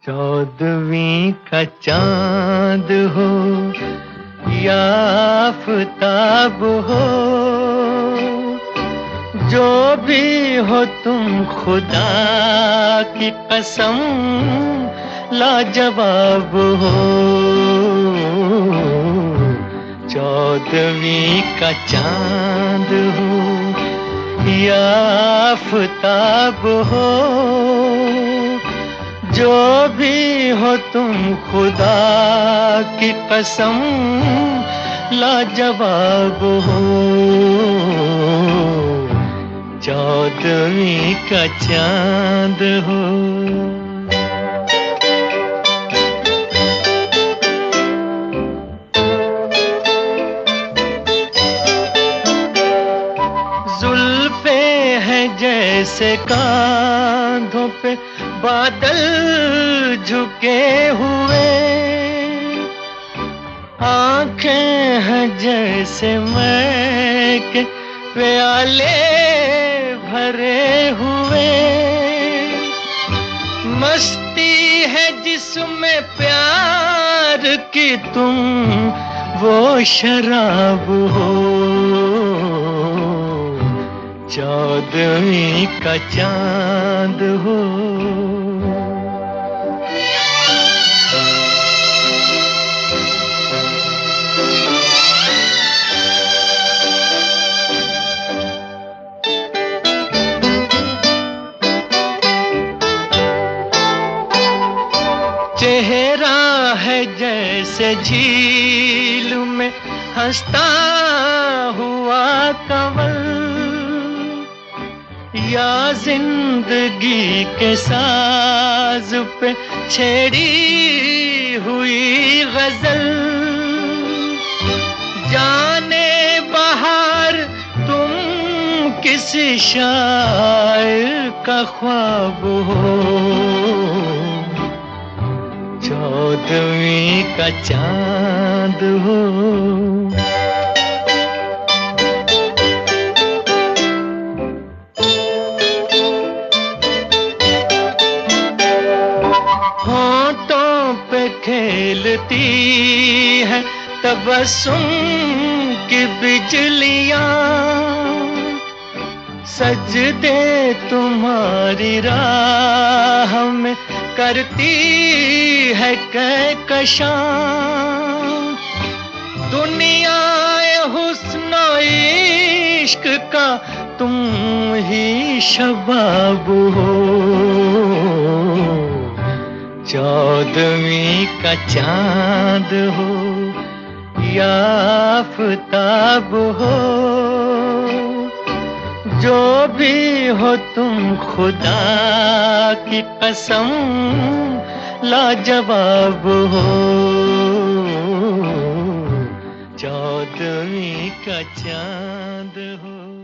चौदहवीं का चांद हो या आफताब हो, जो भी हो तुम खुदा की कसम लाजवाब हो। चौदहवीं का चांद हो या आफताब हो, जो भी हो तुम खुदा की कसम लाजवाब हो। चौदहवीं का चांद हो। जुल्फे हैं जैसे कांधों पे बादल झुके हुए, आंखें हैं जैसे मैं के प्याले भरे हुए, मस्ती है जिसमें प्यार की तुम वो शराब हो। चौदहवीं का चांद हो। चेहरा है जैसे झील में हंसता हुआ कंवल, या जिंदगी के साज पे छेड़ी हुई गजल। जाने बहार तुम किसी शायर का ख्वाब हो। चौदहवीं का चांद हो। होंठों पे खेलती है तबस्सुम की बिजलियां, सजदे तुम्हारी राह में करती है कहकशां। दुनिया हुस्न इश्क का तुम ही शबाब हो। चौदहवीं का चांद हो या आफताब हो, जो भी हो तुम खुदा की कसम लाजवाब हो। चौदहवीं का चांद हो।